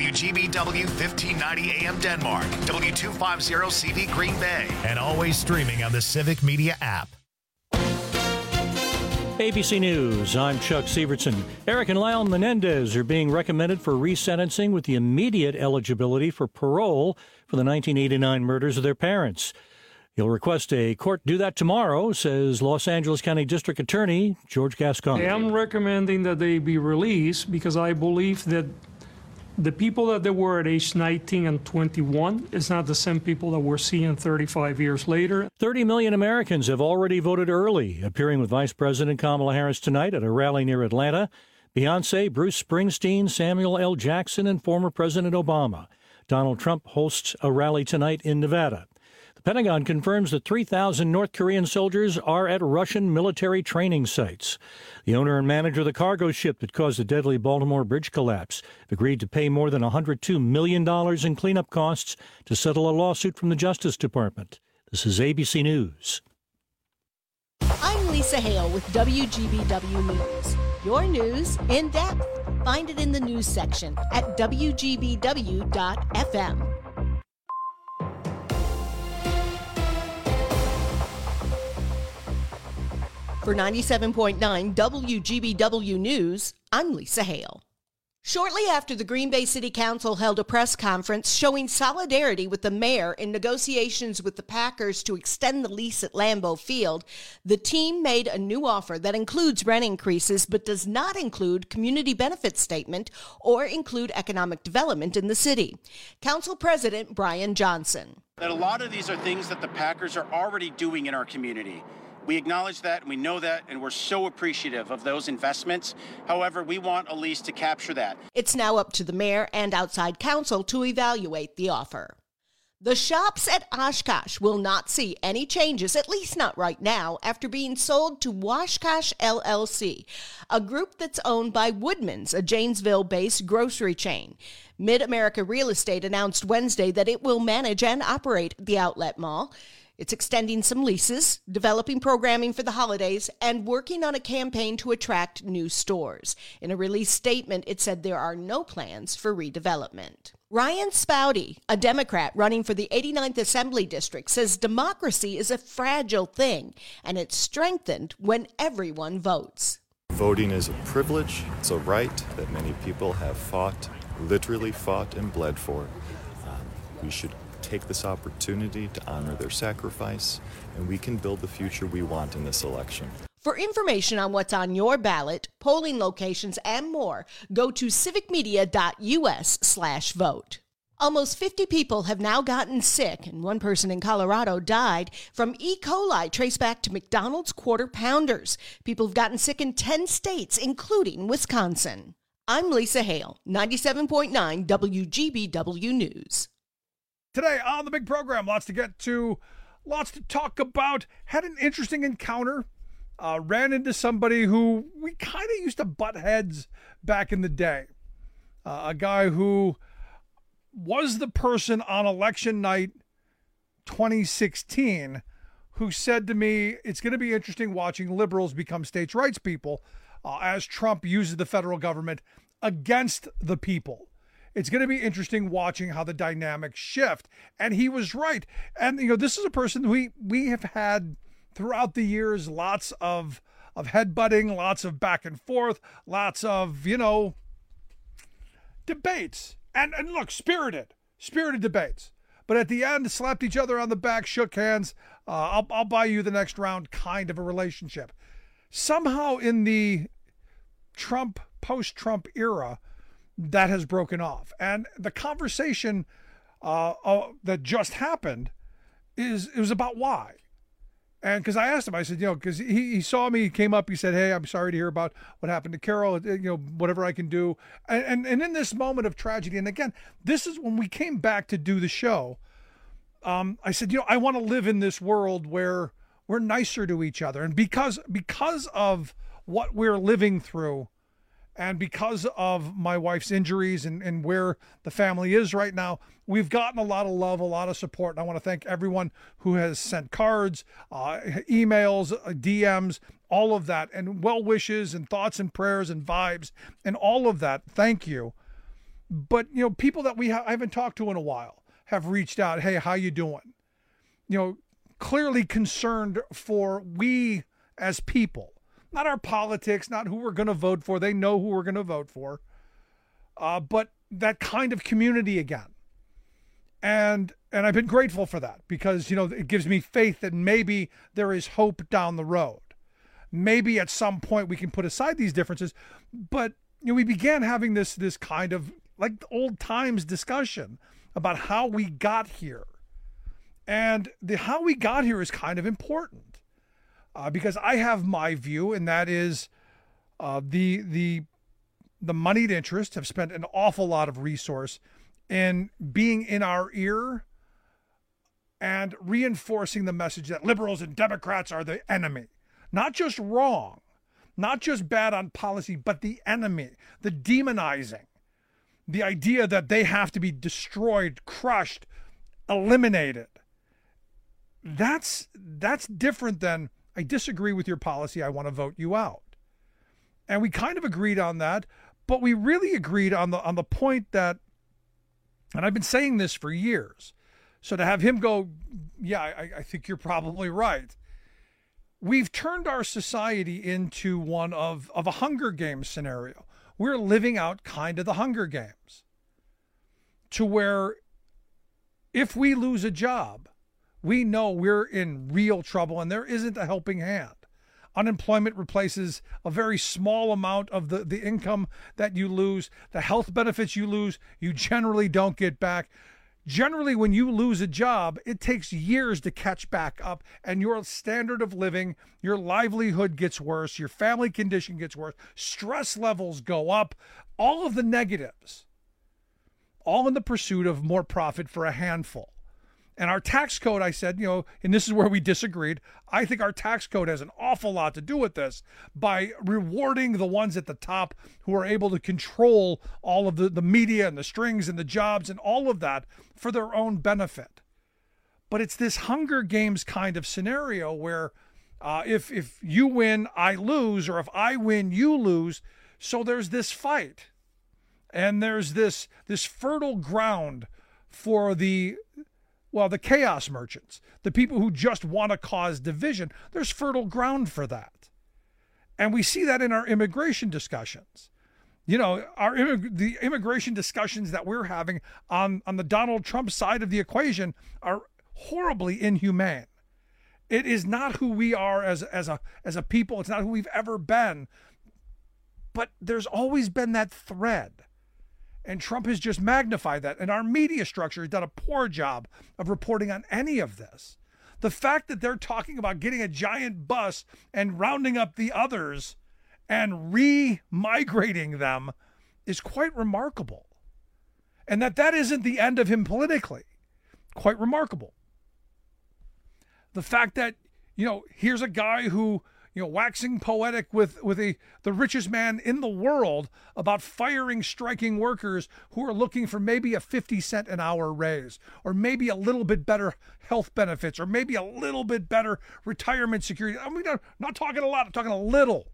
WGBW 1590 AM Denmark, W250CV Green Bay, and always streaming on the Civic Media app. ABC News, I'm Chuck Sievertson. Eric and Lyle Menendez are being recommended for resentencing with the immediate eligibility for parole for the 1989 murders of their parents. He'll request a court do that tomorrow, says Los Angeles County District Attorney George Gascon. I am recommending that they be released because I believe that the people that they were at age 19 and 21 is not the same people that we're seeing 35 years later. 30 million Americans have already voted early, appearing with Vice President Kamala Harris tonight at a rally near Atlanta. Beyonce, Bruce Springsteen, Samuel L. Jackson, and former President Obama. Donald Trump hosts a rally tonight in Nevada. The Pentagon confirms that 3,000 North Korean soldiers are at Russian military training sites. The owner and manager of the cargo ship that caused the deadly Baltimore bridge collapse agreed to pay more than $102 million in cleanup costs to settle a lawsuit from the Justice Department. This is ABC News. I'm Lisa Hale with WGBW News. Your news in depth. Find it in the news section at WGBW.FM. For 97.9 WGBW News, I'm Lisa Hale. Shortly after the Green Bay City Council held a press conference showing solidarity with the mayor in negotiations with the Packers to extend the lease at Lambeau Field, the team made a new offer that includes rent increases but does not include community benefit statement or include economic development in the city. Council President Brian Johnson. That a lot of these are things that the Packers are already doing in our community. We acknowledge that, and we know that, and we're so appreciative of those investments. However, we want a lease to capture that. It's now up to the mayor and outside counsel to evaluate the offer. The shops at Oshkosh will not see any changes, at least not right now, after being sold to Washkosh LLC, a group that's owned by Woodman's, a Janesville-based grocery chain. Mid-America Real Estate announced Wednesday that it will manage and operate the outlet mall. It's extending some leases, developing programming for the holidays, and working on a campaign to attract new stores. In a release statement, it said there are no plans for redevelopment. Ryan Spouty, a Democrat running for the 89th Assembly District, says democracy is a fragile thing, and it's strengthened when everyone votes. Voting is a privilege. It's a right that many people have literally fought and bled for. We should take this opportunity to honor their sacrifice, and we can build the future we want in this election. For information on what's on your ballot, polling locations, and more, go to civicmedia.us/vote. Almost 50 people have now gotten sick, and one person in Colorado died from E. coli traced back to McDonald's Quarter Pounders. People have gotten sick in 10 states, including Wisconsin. I'm Lisa Hale, 97.9 WGBW News. Today on the big program, lots to get to, lots to talk about. Had an interesting encounter. Ran into somebody who we kind of used to butt heads back in the day. A guy who was the person on election night 2016 who said to me, it's going to be interesting watching liberals become states' rights people as Trump uses the federal government against the people. It's going to be interesting watching how the dynamics shift. And he was right. And, this is a person we have had throughout the years, lots of headbutting, lots of back and forth, lots of, debates. And look, spirited debates. But at the end, slapped each other on the back, shook hands. I'll buy you the next round kind of a relationship. Somehow in the post-Trump era, that has broken off. And the conversation that just happened it was about why. And because I asked him, I said, because he saw me, he came up, he said, hey, I'm sorry to hear about what happened to Carol, whatever I can do. And in this moment of tragedy, and again, this is when we came back to do the show, I said, I want to live in this world where we're nicer to each other. And because of what we're living through, and because of my wife's injuries and where the family is right now, we've gotten a lot of love, a lot of support. And I want to thank everyone who has sent cards, emails, DMs, all of that, and well wishes and thoughts and prayers and vibes and all of that. Thank you. But, people that I haven't talked to in a while have reached out. Hey, how you doing? Clearly concerned for we as people, not our politics, not who we're going to vote for. They know who we're going to vote for. But that kind of community again. And I've been grateful for that because, it gives me faith that maybe there is hope down the road. Maybe at some point we can put aside these differences. But, we began having this kind of like old times discussion about how we got here. And the how we got here is kind of important because I have my view, and that is the moneyed interests have spent an awful lot of resource in being in our ear and reinforcing the message that liberals and Democrats are the enemy. Not just wrong, not just bad on policy, but the enemy, the demonizing, the idea that they have to be destroyed, crushed, eliminated. That's different than, I disagree with your policy, I want to vote you out. And we kind of agreed on that, but we really agreed on the point that, and I've been saying this for years, so to have him go, yeah, I think you're probably right. We've turned our society into one of a Hunger Games scenario. We're living out kind of the Hunger Games to where if we lose a job, we know we're in real trouble and there isn't a helping hand. Unemployment replaces a very small amount of the income that you lose. The health benefits you lose, you generally don't get back. Generally, when you lose a job, it takes years to catch back up, and your standard of living, your livelihood gets worse, your family condition gets worse, stress levels go up, all of the negatives, all in the pursuit of more profit for a handful. And our tax code, I said, and this is where we disagreed, I think our tax code has an awful lot to do with this by rewarding the ones at the top who are able to control all of the media and the strings and the jobs and all of that for their own benefit. But it's this Hunger Games kind of scenario where if you win, I lose, or if I win, you lose. So there's this fight. And there's this fertile ground for the chaos merchants, the people who just want to cause division. There's fertile ground for that. And we see that in our immigration discussions. The immigration discussions that we're having on the Donald Trump side of the equation are horribly inhumane. It is not who we are as a people. It's not who we've ever been. But there's always been that thread. And Trump has just magnified that. And our media structure has done a poor job of reporting on any of this. The fact that they're talking about getting a giant bus and rounding up the others and re-migrating them is quite remarkable. And that isn't the end of him politically. Quite remarkable. The fact that, here's a guy who, waxing poetic with the richest man in the world about firing striking workers who are looking for maybe a 50-cent an hour raise, or maybe a little bit better health benefits, or maybe a little bit better retirement security. I mean, I'm not talking a lot, I'm talking a little.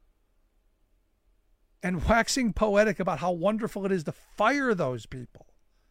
And waxing poetic about how wonderful it is to fire those people.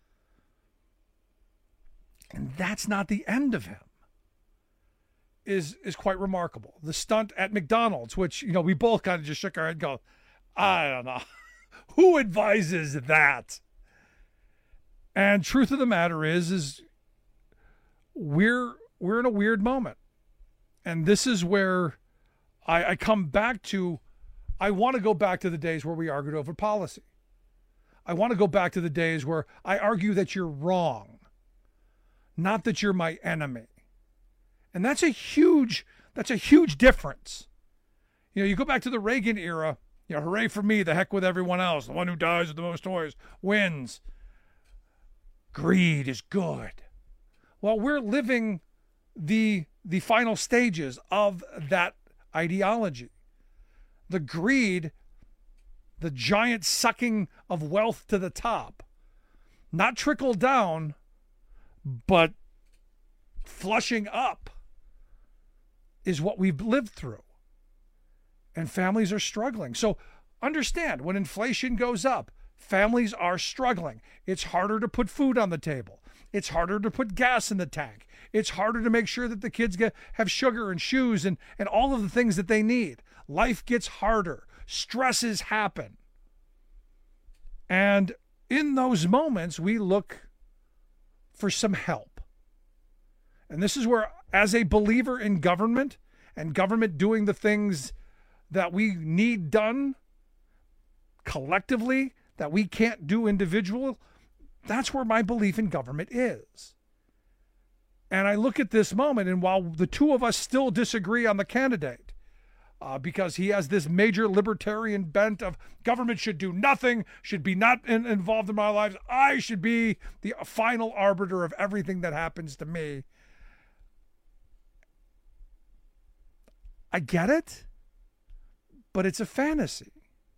And that's not the end of him. Is quite remarkable. The stunt at McDonald's, which, we both kind of just shook our head and go, I don't know. Who advises that? And truth of the matter is we're in a weird moment. And this is where I come back to, I want to go back to the days where we argued over policy. I want to go back to the days where I argue that you're wrong, not that you're my enemy. And that's a huge difference. You go back to the Reagan era, hooray for me, the heck with everyone else. The one who dies with the most toys wins. Greed is good. Well, we're living the final stages of that ideology. The greed, the giant sucking of wealth to the top, not trickle down, but flushing up, is what we've lived through. And families are struggling. So understand, when inflation goes up, Families are struggling. It's harder to put food on the table. It's harder to put gas in the tank. It's harder to make sure that the kids have sugar and shoes and all of the things that they need. Life gets harder. Stresses happen. And in those moments, we look for some help. And this is where, as a believer in government and government doing the things that we need done collectively, that we can't do individual, that's where my belief in government is. And I look at this moment, and while the two of us still disagree on the candidate, because he has this major libertarian bent of government should do nothing, should be not involved in my lives, I should be the final arbiter of everything that happens to me. I get it, but it's a fantasy.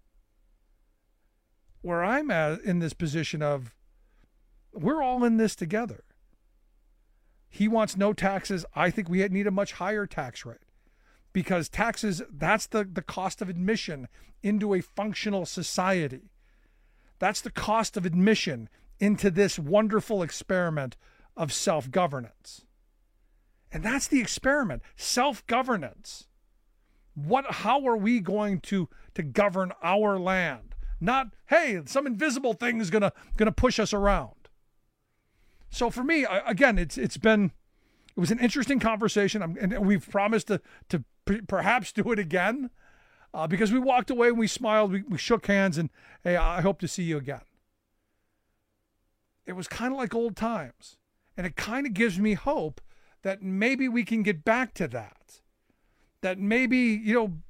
Where I'm at in this position of, we're all in this together. He wants no taxes. I think we need a much higher tax rate, because taxes, that's the cost of admission into a functional society. That's the cost of admission into this wonderful experiment of self-governance. And that's the experiment, self-governance. How are we going to govern our land? Not, hey, some invisible thing is gonna push us around. So for me, again, it was an interesting conversation, and we've promised to perhaps do it again, because we walked away and we smiled, we shook hands, and hey, I hope to see you again. It was kind of like old times, and it kind of gives me hope that maybe we can get back to that. That maybe,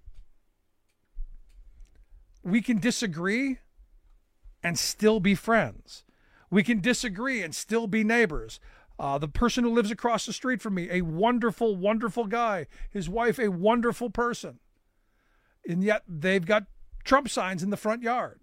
we can disagree and still be friends. We can disagree and still be neighbors. The person who lives across the street from me, a wonderful, wonderful guy. His wife, a wonderful person. And yet they've got Trump signs in the front yard.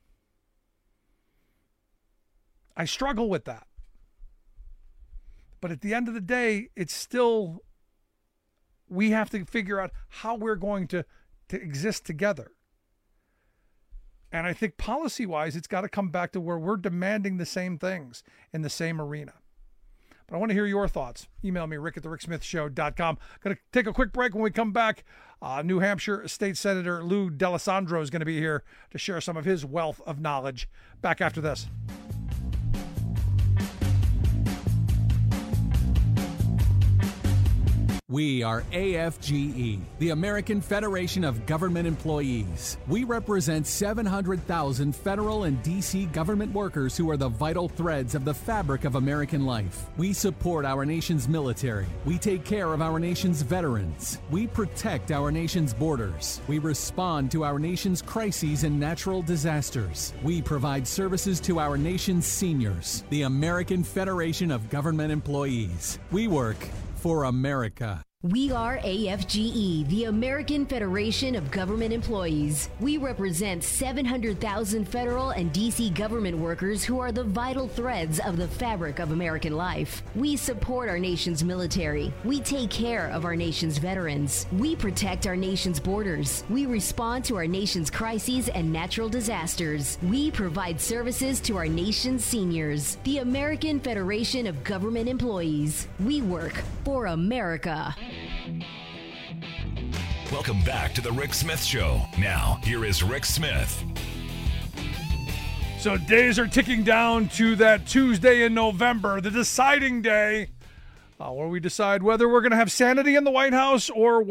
I struggle with that. But at the end of the day, it's still, we have to figure out how we're going to exist together. And I think policy-wise, it's got to come back to where we're demanding the same things in the same arena. But I want to hear your thoughts. Email me, rick@thericksmithshow.com. Going to take a quick break. When we come back, New Hampshire State Senator Lou D'Alessandro is going to be here to share some of his wealth of knowledge. Back after this. We are AFGE, the American Federation of Government Employees. We represent 700,000 federal and D.C. government workers who are the vital threads of the fabric of American life. We support our nation's military. We take care of our nation's veterans. We protect our nation's borders. We respond to our nation's crises and natural disasters. We provide services to our nation's seniors. The American Federation of Government Employees. We work for America. We are AFGE, the American Federation of Government Employees. We represent 700,000 federal and D.C. government workers who are the vital threads of the fabric of American life. We support our nation's military. We take care of our nation's veterans. We protect our nation's borders. We respond to our nation's crises and natural disasters. We provide services to our nation's seniors. The American Federation of Government Employees. We work for America. Welcome back to the Rick Smith Show. Now, here is Rick Smith. So days are ticking down to that Tuesday in November, the deciding day, where we decide whether we're going to have sanity in the White House or,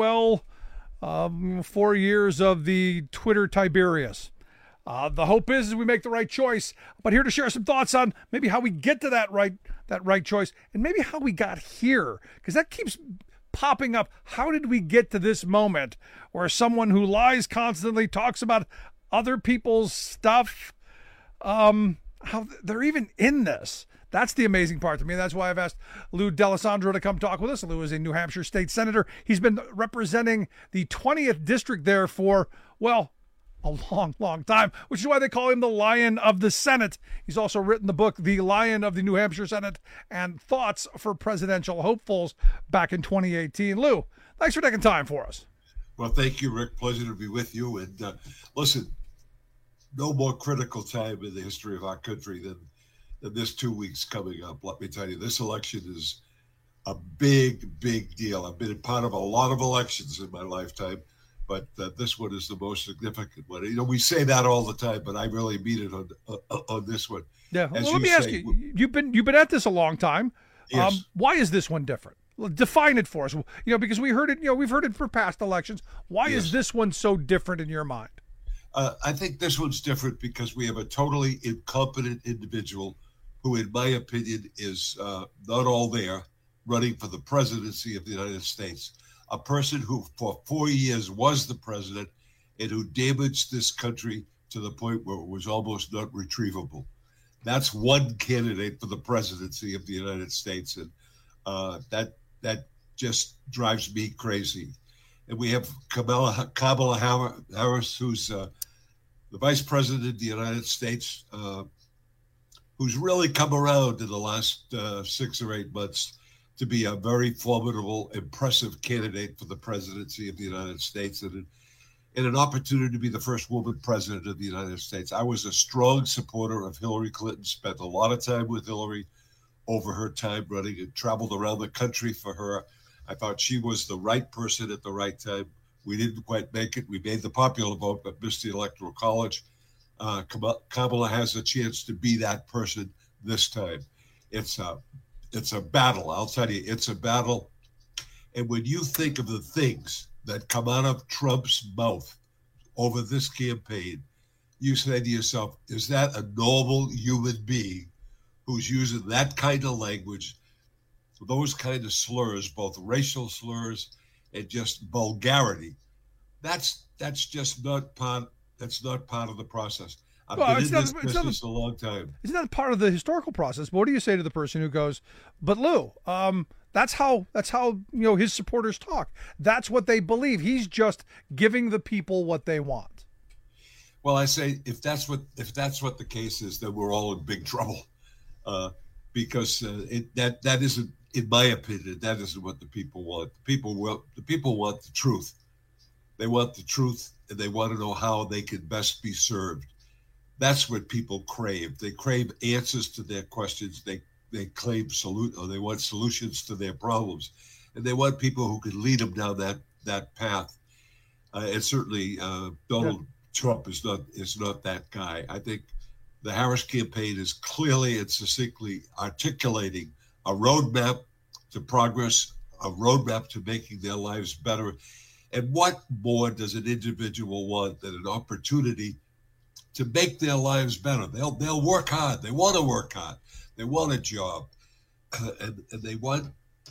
4 years of the Twitter Tiberius. The hope is we make the right choice, but here to share some thoughts on maybe how we get to that right choice, and maybe how we got here, because that keeps popping up. How did we get to this moment where someone who lies constantly, talks about other people's stuff, how they're even in this? That's the amazing part to me. That's why I've asked Lou D'Alessandro to come talk with us. Lou is a New Hampshire state senator. He's been representing the 20th district there for, a long, long time, which is why they call him the Lion of the Senate. He's also written the book, The Lion of the New Hampshire Senate, and Thoughts for Presidential Hopefuls back in 2018. Lou, thanks for taking time for us. Well, thank you, Rick. Pleasure to be with you. And listen, no more critical time in the history of our country than this 2 weeks coming up. Let me tell you, this election is a big, big deal. I've been a part of a lot of elections in my lifetime, but this one is the most significant one. You know, we say that all the time, but I really mean it on this one. Yeah. Well, let me ask you. You've been at this a long time. Yes. Why is this one different? Define it for us. You know, because we heard it. You know, we've heard it for past elections. Why is this one so different in your mind? I think this one's different because we have a totally incompetent individual who, in my opinion, is not all there, running for the presidency of the United States. A person who for 4 years was the president and who damaged this country to the point where it was almost not retrievable. That's one candidate for the presidency of the United States, and that just drives me crazy. And we have Kamala Harris, who's the vice president of the United States, who's really come around in the last 6 or 8 months to be a very formidable, impressive candidate for the presidency of the United States, and an opportunity to be the first woman president of the United States. I was a strong supporter of Hillary Clinton, spent a lot of time with Hillary over her time running, and traveled around the country for her. I thought she was the right person at the right time. We didn't quite make it. We made the popular vote, but missed the Electoral College. Kamala has a chance to be that person this time. It's a battle. I'll tell you, it's a battle. And when you think of the things that come out of Trump's mouth over this campaign, you say to yourself, is that a normal human being who's using that kind of language, those kind of slurs, both racial slurs and just vulgarity? That's just not part. That's not part of the process. I've been in this business a long time. Isn't that part of the historical process? But what do you say to the person who goes, "But Lou, that's how his supporters talk. That's what they believe. He's just giving the people what they want." Well, I say if that's what the case is, then we're all in big trouble, because that isn't, in my opinion, that isn't what the people want. The people want the truth. They want the truth, and they want to know how they can best be served. That's what people crave. They crave answers to their questions. They claim they want solutions to their problems, and they want people who can lead them down that path. And certainly, Donald Trump is not that guy. I think the Harris campaign is clearly and succinctly articulating a roadmap to progress, a roadmap to making their lives better. And what more does an individual want than an opportunity to make their lives better? They'll work hard. They want to work hard. They want a job, and they want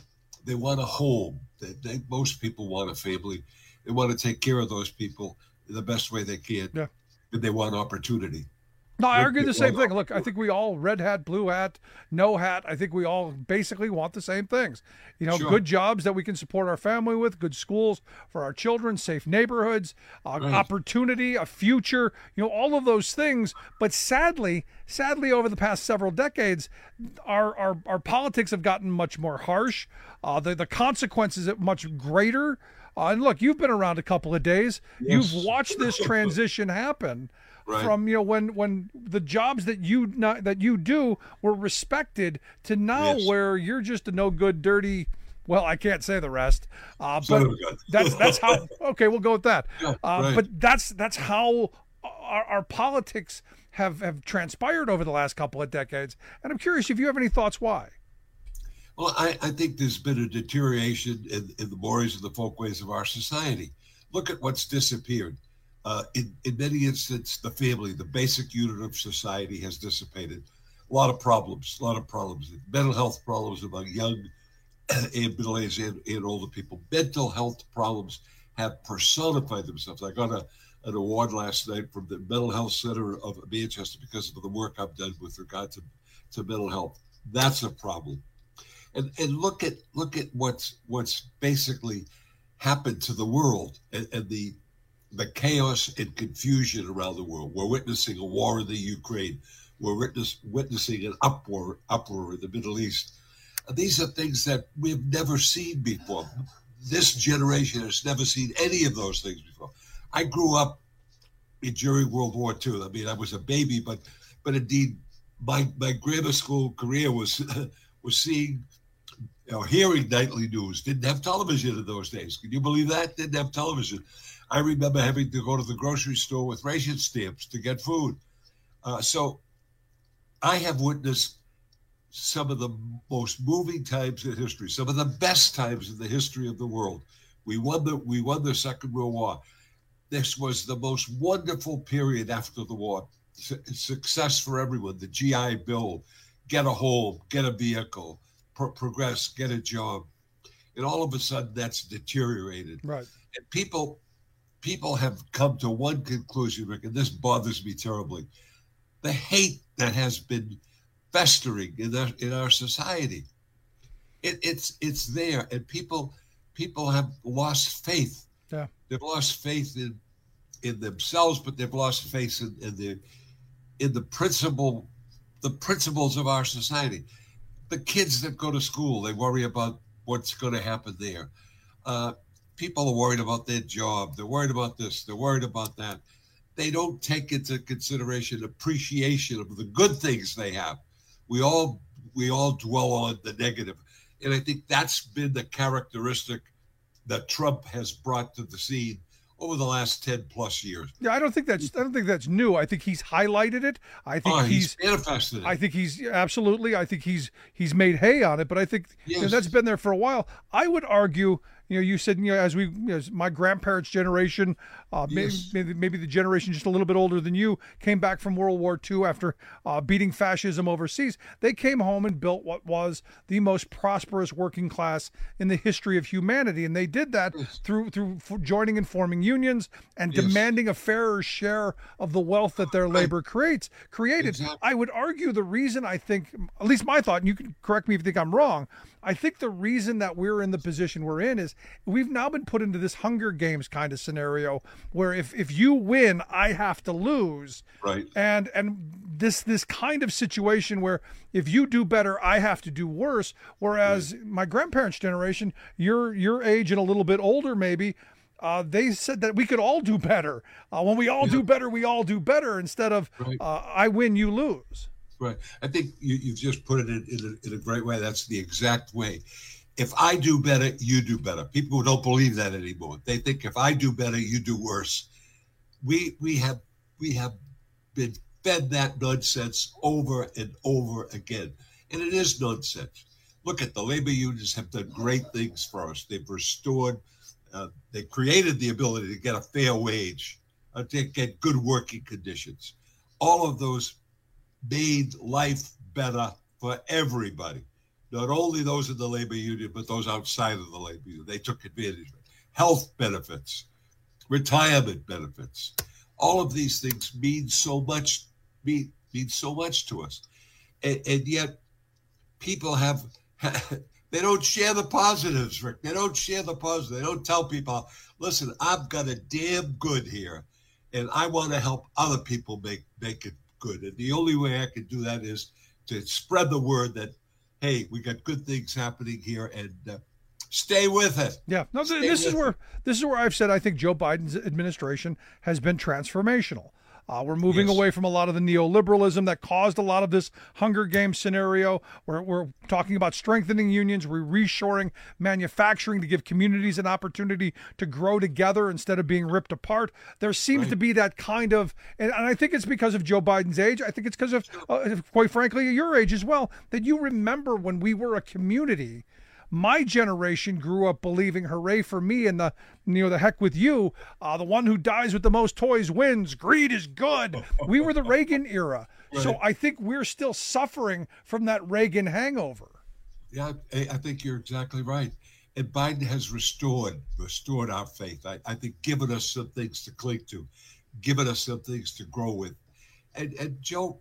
a home. Most people want a family. They want to take care of those people in the best way they can. Yeah. And they want opportunity. No, I argue the same thing. Look, I think we all, red hat, blue hat, no hat, I think we all basically want the same things. Good jobs that we can support our family with, good schools for our children, safe neighborhoods, opportunity, a future, all of those things. But sadly, over the past several decades, our politics have gotten much more harsh. The consequences are much greater. And look, you've been around a couple of days. Yes. You've watched this transition happen. Right. From when the jobs that you do were respected to now where you're just a no good, dirty. Well, I can't say the rest, but that's how. Okay, we'll go with that. Yeah, right. But that's how our politics have transpired over the last couple of decades, and I'm curious if you have any thoughts why. Well, I think there's been a deterioration in the mores and the folkways of our society. Look at what's disappeared. In many instances, the family, the basic unit of society, has dissipated. A lot of problems. Mental health problems among young and middle-aged and older people. Mental health problems have personified themselves. I got an award last night from the Mental Health Center of Manchester because of the work I've done with regard to mental health. That's a problem. And look at what's basically happened to the world and the chaos and confusion around the world. We're witnessing a war in the Ukraine. We're witnessing an uproar in the Middle East. These are things that we've never seen before. This generation has never seen any of those things before. I grew up during World War II. I mean, I was a baby, but indeed, my grammar school career was was seeing, hearing nightly news. Didn't have television in those days. Can you believe that? Didn't have television. I remember having to go to the grocery store with ration stamps to get food. So I have witnessed some of the most moving times in history, some of the best times in the history of the world. We won the Second World War. This was the most wonderful period after the war. Success for everyone. The GI Bill, get a home, get a vehicle, progress, get a job. And all of a sudden that's deteriorated. Right. And people have come to one conclusion, Rick, and this bothers me terribly. The hate that has been festering in our society. It's there, and people have lost faith. Yeah. They've lost faith in themselves, but they've lost faith in the principles of our society. The kids that go to school, they worry about what's going to happen there. People are worried about their job. They're worried about this. They're worried about that. They don't take into consideration appreciation of the good things they have. We all dwell on the negative. And I think that's been the characteristic that Trump has brought to the scene over the last 10 plus years. Yeah, I don't think that's new. I think he's highlighted it. I think he's manifested it. I think he's absolutely. I think he's made hay on it. But I think that's been there for a while. I would argue. You said, as my grandparents' generation, maybe the generation just a little bit older than you, came back from World War II after beating fascism overseas. They came home and built what was the most prosperous working class in the history of humanity. And they did that through joining and forming unions and demanding a fairer share of the wealth that their labor created. Exactly. I would argue the reason, I think, at least my thought, and you can correct me if you think I'm wrong, I think the reason that we're in the position we're in is we've now been put into this Hunger Games kind of scenario where if you win, I have to lose. Right. And this kind of situation where if you do better, I have to do worse. Whereas my grandparents' generation, your age and a little bit older maybe, they said that we could all do better. When we all do better, we all do better instead of I win, you lose. Right. I think you've just put it in a great way. That's the exact way. If I do better, you do better. People don't believe that anymore. They think if I do better, you do worse. We have been fed that nonsense over and over again. And it is nonsense. Look at the labor unions have done great things for us. They've restored, they created the ability to get a fair wage, to get good working conditions. All of those made life better for everybody, not only those in the labor union, but those outside of the labor union. They took advantage of it. Health benefits, retirement benefits, all of these things mean so much to us. And yet people they don't share the positives, Rick. They don't share the positives. They don't tell people, listen, I've got it damn good here, and I want to help other people make it good. And the only way I can do that is to spread the word that, hey, we got good things happening here, and stay with it. Yeah, no, this is where I've said I think Joe Biden's administration has been transformational. We're moving away from a lot of the neoliberalism that caused a lot of this Hunger Games scenario. We're talking about strengthening unions. We're reshoring manufacturing to give communities an opportunity to grow together instead of being ripped apart. There seems to be that kind of, and I think it's because of Joe Biden's age. I think it's because of, quite frankly, your age as well, that you remember when we were a community. My generation grew up believing hooray for me and the heck with you. The one who dies with the most toys wins. Greed is good. We were the Reagan era. Right. So I think we're still suffering from that Reagan hangover. Yeah, I think you're exactly right. And Biden has restored our faith. I think given us some things to cling to, given us some things to grow with. And Joe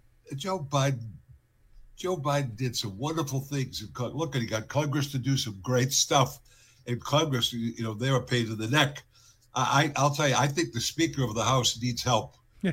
Biden did some wonderful things. Look, he got Congress to do some great stuff. And Congress, they're a pain in the neck. I'll tell you, I think the Speaker of the House needs help. Yeah.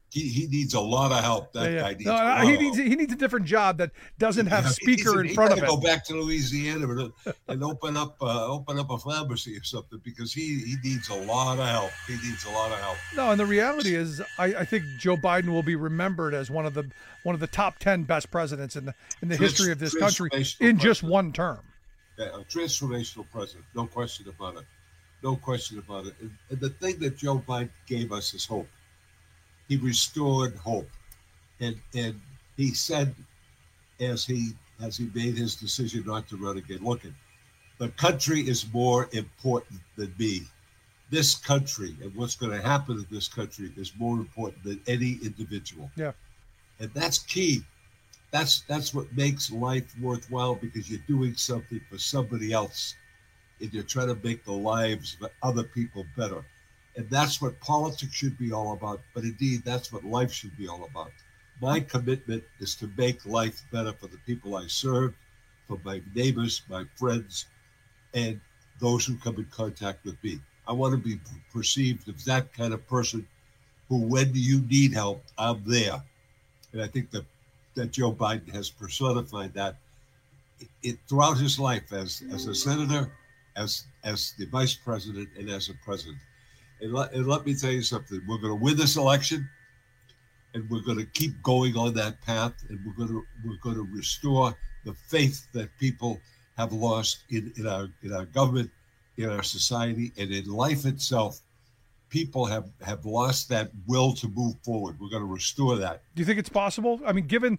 He needs a lot of help. That guy needs. He needs a different job that doesn't have speaker in front of it. Go back to Louisiana and open up a pharmacy or something, because he needs a lot of help. He needs a lot of help. No, and the reality is, I think Joe Biden will be remembered as one of the top 10 best presidents in the history of this country in just one term. Yeah, a transformational president, no question about it. No question about it. And the thing that Joe Biden gave us is hope. He restored hope, and he said, as he made his decision not to run again, look, the country is more important than me. This country and what's going to happen in this country is more important than any individual. Yeah, and that's key. That's what makes life worthwhile, because you're doing something for somebody else, and you're trying to make the lives of other people better. And that's what politics should be all about. But indeed, that's what life should be all about. My commitment is to make life better for the people I serve, for my neighbors, my friends, and those who come in contact with me. I want to be perceived as that kind of person who, when you need help, I'm there. And I think that Joe Biden has personified that throughout his life as a senator, as the vice president, and as a president. And let me tell you something. We're going to win this election, and we're going to keep going on that path, and we're going to restore the faith that people have lost in our government, in our society, and in life itself. People have lost that will to move forward. We're going to restore that. Do you think it's possible? I mean, given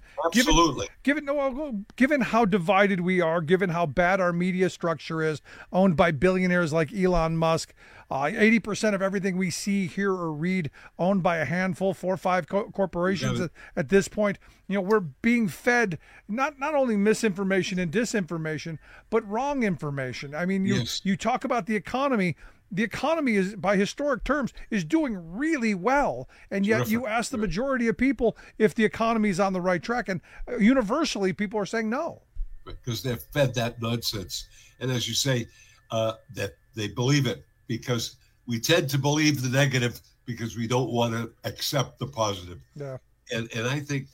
how divided we are, given how bad our media structure is, owned by billionaires like Elon Musk, 80% of everything we see, hear, or read owned by a handful, 4 or 5 corporations at this point. We're being fed not only misinformation and disinformation, but wrong information. I mean, you talk about the economy. The economy is, by historic terms, is doing really well. And yet you ask the majority of people if the economy is on the right track. And universally, people are saying no. Because they're fed that nonsense. And as you say, that they believe it, because we tend to believe the negative because we don't want to accept the positive. Yeah. And I think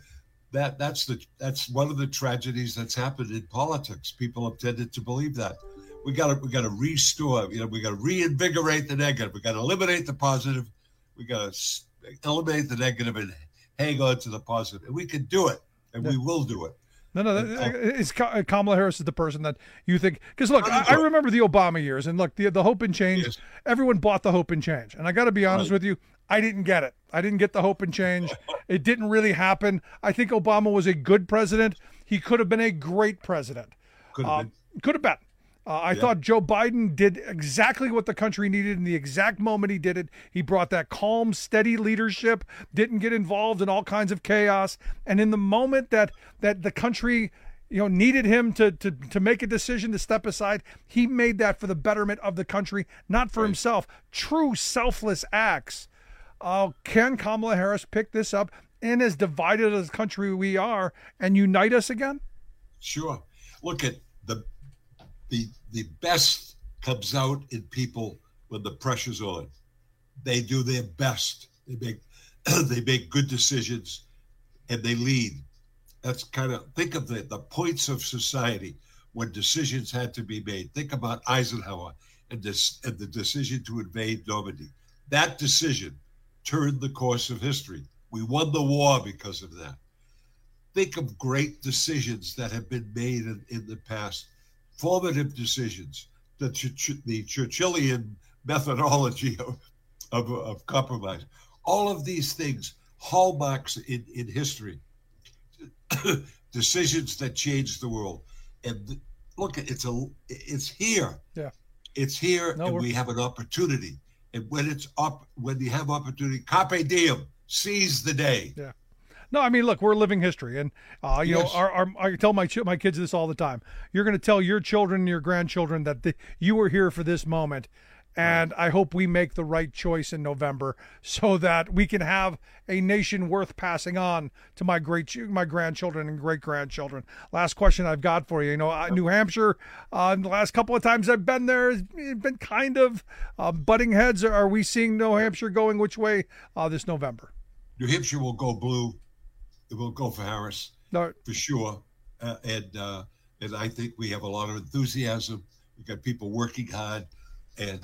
that's one of the tragedies that's happened in politics. People have tended to believe that. We got to restore. We got to reinvigorate the negative. We got to eliminate the positive. We got to eliminate the negative and hang on to the positive. And we can do it, and we will do it. It's Kamala Harris is the person that you think, because look, I remember the Obama years, and look, the hope and change. Yes. Everyone bought the hope and change, and I got to be honest with you, I didn't get it. I didn't get the hope and change. It didn't really happen. I think Obama was a good president. He could have been a great president. Could have been. I thought Joe Biden did exactly what the country needed in the exact moment he did it. He brought that calm, steady leadership, didn't get involved in all kinds of chaos. And in the moment that the country needed him to make a decision to step aside, he made that for the betterment of the country, not for himself. True selfless acts. Can Kamala Harris pick this up in as divided as country we are and unite us again? Sure. Look at the best comes out in people when the pressure's on. They do their best. They make good decisions, and they lead. That's think of the points of society when decisions had to be made. Think about Eisenhower and the decision to invade Normandy. That decision turned the course of history. We won the war because of that. Think of great decisions that have been made in the past. Formative decisions, the Churchillian methodology of compromise, all of these things, hallmarks in history, decisions that changed the world. And look, it's here. Yeah, it's here, and we have an opportunity. And when you have opportunity, carpe diem, seize the day. Yeah. No, I mean, look, we're living history, and I tell my kids this all the time. You're going to tell your children and your grandchildren that you were here for this moment, and I hope we make the right choice in November so that we can have a nation worth passing on to my grandchildren and great grandchildren. Last question I've got for you. New Hampshire. The last couple of times I've been there, has been kind of butting heads. Are we seeing New Hampshire going which way this November? New Hampshire will go blue. It will go for Harris for sure. And I think we have a lot of enthusiasm. We've got people working hard, and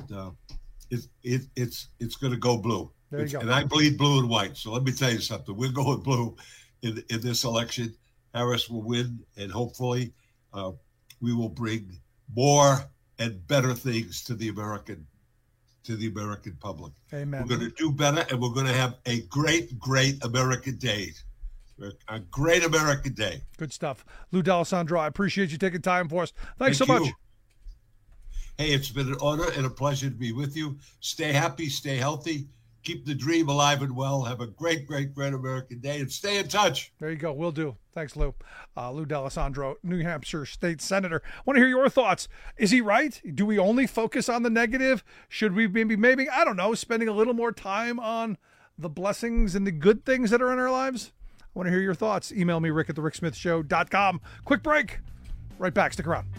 it's going to go blue. There you go. And I bleed blue and white. So let me tell you something. We're going blue in this election. Harris will win, and hopefully we will bring more and better things to the American public. Amen. We're going to do better, and we're going to have a great American day. A great American day. Good stuff. Lou D'Alessandro, I appreciate you taking time for us. Thanks so much. Hey, it's been an honor and a pleasure to be with you. Stay happy, stay healthy, keep the dream alive and well. Have a great American day, and stay in touch. There you go. Will do. Thanks, Lou. Lou D'Alessandro, New Hampshire State Senator. I want to hear your thoughts. Is he right? Do we only focus on the negative? Should we maybe, I don't know, spending a little more time on the blessings and the good things that are in our lives? I want to hear your thoughts. Email me, rick@thericksmithshow.com. Quick break. Right back. Stick around.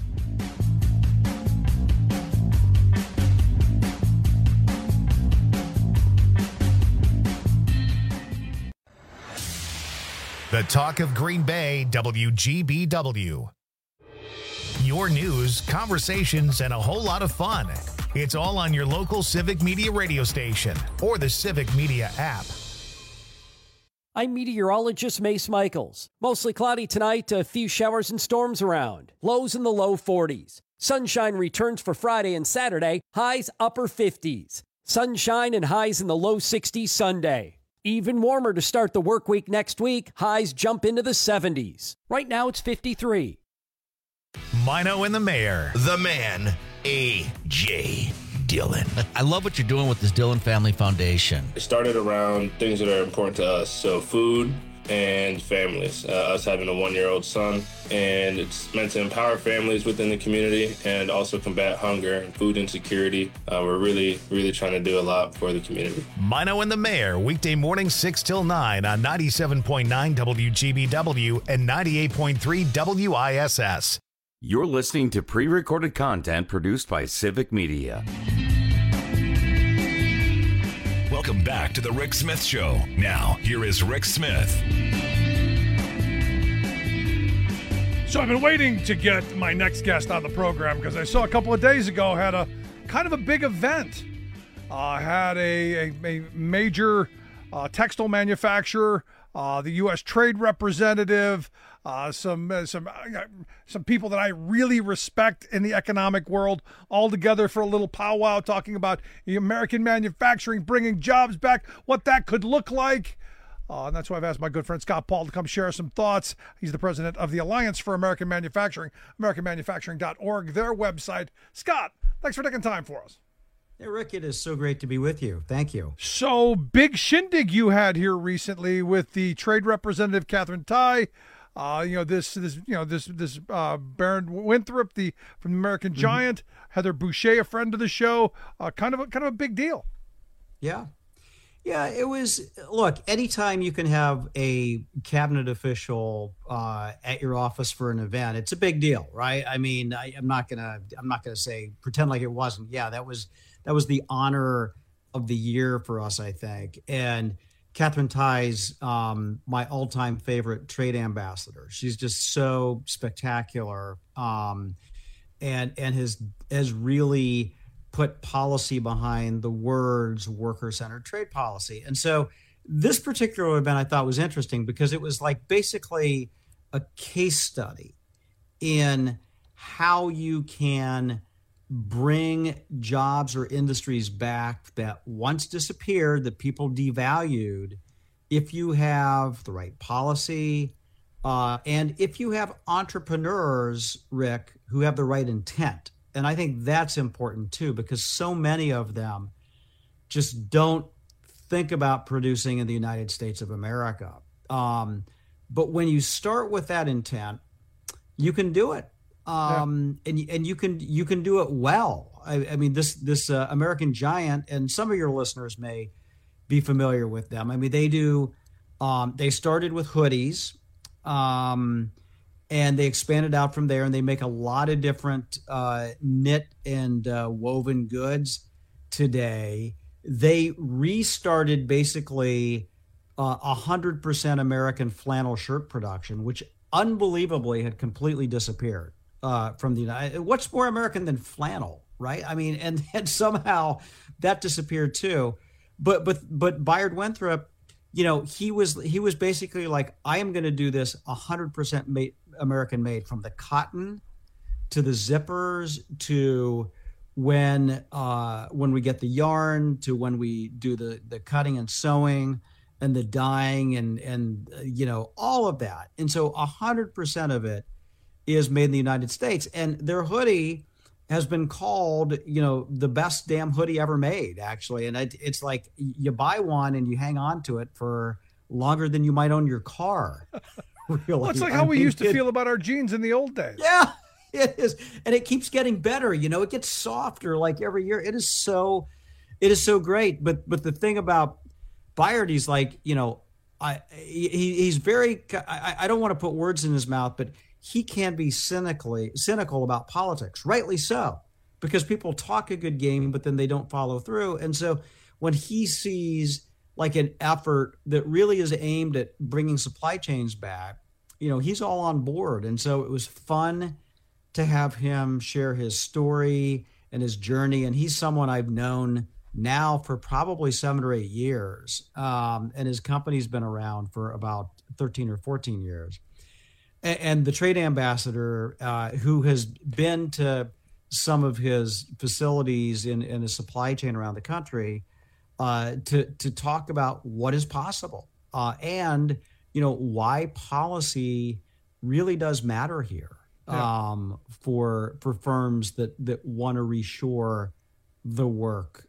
The talk of Green Bay, WGBW. Your news, conversations, and a whole lot of fun. It's all on your local Civic Media radio station or the Civic Media app. I'm meteorologist Mace Michaels. Mostly cloudy tonight, a few showers and storms around. Lows in the low 40s. Sunshine returns for Friday and Saturday, highs upper 50s. Sunshine and highs in the low 60s Sunday. Even warmer to start the work week next week, highs jump into the 70s. Right now it's 53. Mino and the Mayor. The man, A.J. Dillon. I love what you're doing with this Dillon Family Foundation. It started around things that are important to us, so food and families. Us having a 1-year-old son, and it's meant to empower families within the community and also combat hunger and food insecurity. We're really trying to do a lot for the community. Mino and the Mayor, weekday mornings 6 till 9 on 97.9 WGBW and 98.3 WISS. You're listening to pre-recorded content produced by Civic Media. Welcome back to the Rick Smith Show. Now, here is Rick Smith. So I've been waiting to get my next guest on the program because I saw a couple of days ago had a kind of a big event. Had a major textile manufacturer, the U.S. trade representative, some people that I really respect in the economic world, all together for a little powwow talking about the American manufacturing, bringing jobs back, what that could look like. And that's why I've asked my good friend Scott Paul to come share some thoughts. He's the president of the Alliance for American Manufacturing, AmericanManufacturing.org, their website. Scott, thanks for taking time for us. Hey, Rick, it is so great to be with you. Thank you. So, big shindig you had here recently with the trade representative, Katherine Tai. This Baron Winthrop, from the American Giant, Heather Boucher, a friend of the show, kind of a big deal. Yeah, it was. Look, anytime you can have a cabinet official at your office for an event, it's a big deal, right? I mean, I'm not gonna say pretend like it wasn't. Yeah, that was the honor of the year for us, I think. And Katherine Tai's my all-time favorite trade ambassador. She's just so spectacular, and has really put policy behind the words worker-centered trade policy. And so this particular event I thought was interesting because it was like basically a case study in how you can bring jobs or industries back that once disappeared, that people devalued, if you have the right policy, and if you have entrepreneurs, Rick, who have the right intent. And I think that's important too, because so many of them just don't think about producing in the United States of America. But when you start with that intent, you can do it. And you can do it well. I mean, this American Giant, and some of your listeners may be familiar with them. I mean, they do. They started with hoodies, and they expanded out from there. And they make a lot of different knit and woven goods today. They restarted basically 100% American flannel shirt production, which unbelievably had completely disappeared from the United. What's more American than flannel, right? I mean, and somehow that disappeared too. But Bayard Winthrop, you know, he was basically like, I am going to do this 100% American made, from the cotton to the zippers to when we get the yarn to when we do the cutting and sewing and the dyeing and you know, all of that. And so 100% of it is made in the United States. And their hoodie has been called, you know, the best damn hoodie ever made, actually. And it's like you buy one and you hang on to it for longer than you might own your car. Really. Well, it's like how we used to feel about our jeans in the old days. Yeah, it is. And it keeps getting better. You know, it gets softer like every year. It is so great. But the thing about Bayard, he's like, you know, he's very, I don't want to put words in his mouth, but he can be cynical about politics, rightly so, because people talk a good game, but then they don't follow through. And so when he sees like an effort that really is aimed at bringing supply chains back, you know, he's all on board. And so it was fun to have him share his story and his journey. And he's someone I've known now for probably 7 or 8 years. And his company's been around for about 13 or 14 years. And the trade ambassador, who has been to some of his facilities in his supply chain around the country, to talk about what is possible and, you know, why policy really does matter here for firms that want to reshore the work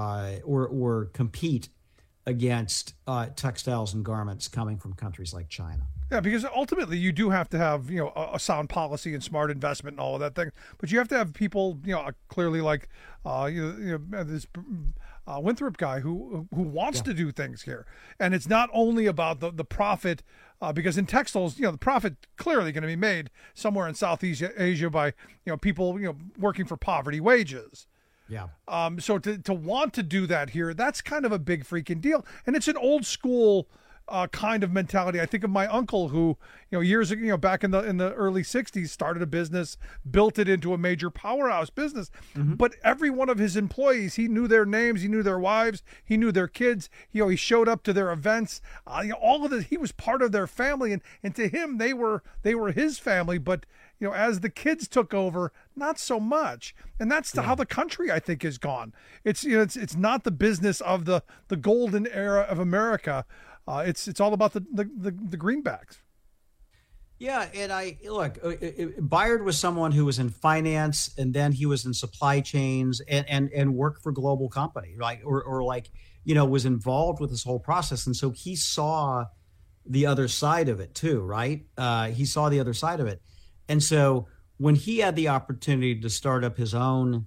or compete against textiles and garments coming from countries like China. Yeah, because ultimately you do have to have, you know, a sound policy and smart investment and all of that thing. But you have to have people, you know, clearly like this Winthrop guy who wants to do things here. And it's not only about the profit, because in textiles, you know, the profit clearly going to be made somewhere in Southeast Asia by, you know, people, you know, working for poverty wages. Yeah. So to want to do that here, that's kind of a big freaking deal. And it's an old school kind of mentality. I think of my uncle who, you know, years ago, you know, back in the early 60s, started a business, built it into a major powerhouse business. Mm-hmm. But every one of his employees, he knew their names, he knew their wives, he knew their kids. You know, he showed up to their events. You know, all of it. He was part of their family, and to him, they were his family. But you know, as the kids took over, not so much. And that's how the country, I think, has gone. It's, you know, it's not the business of the golden era of America. It's all about the greenbacks. Yeah, and Bayard was someone who was in finance, and then he was in supply chains and worked for global company, right? Or like, you know, was involved with this whole process, and so he saw the other side of it too, right? He saw the other side of it, and so when he had the opportunity to start up his own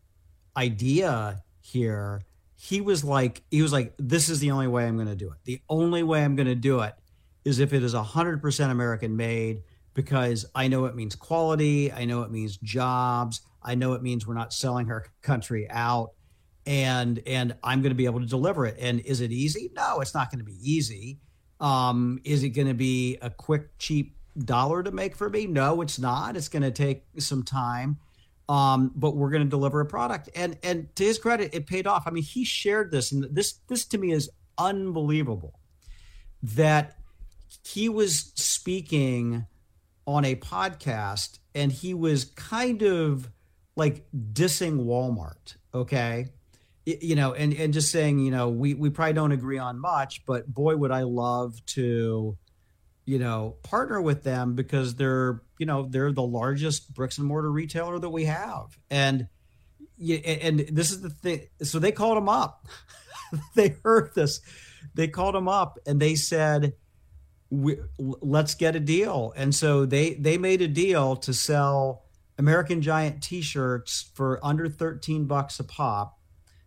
idea here, he was like, this is the only way I'm going to do it. The only way I'm going to do it is if it is 100% American made, because I know it means quality. I know it means jobs. I know it means we're not selling our country out, and I'm going to be able to deliver it. And is it easy? No, it's not going to be easy. Is it going to be a quick, cheap dollar to make for me? No, it's not. It's going to take some time. But we're going to deliver a product. And to his credit, it paid off. I mean, he shared this, and this to me is unbelievable, that he was speaking on a podcast and he was kind of like dissing Walmart. Okay. You know, and just saying, you know, we probably don't agree on much, but boy, would I love to, you know, partner with them because they're the largest bricks and mortar retailer that we have. And this is the thing. So they called him up. They heard this. They called him up and they said, let's get a deal. And so they made a deal to sell American Giant t-shirts for under $13 a pop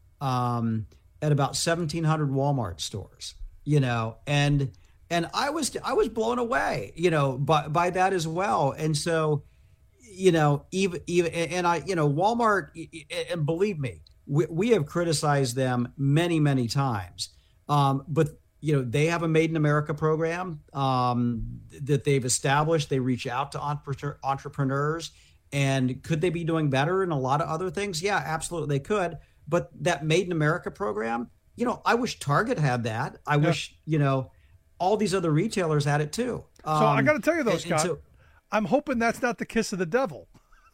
at about 1,700 Walmart stores, you know, and I was blown away, you know, by that as well. And so, you know, even and I, you know, Walmart, and believe me, we have criticized them many, many times. But they have a Made in America program that they've established. They reach out to entrepreneurs. And could they be doing better in a lot of other things? Yeah, absolutely they could. But that Made in America program, I wish Target had that. I wish, all these other retailers had it too. So I got to tell you though, Scott, I'm hoping that's not the kiss of the devil.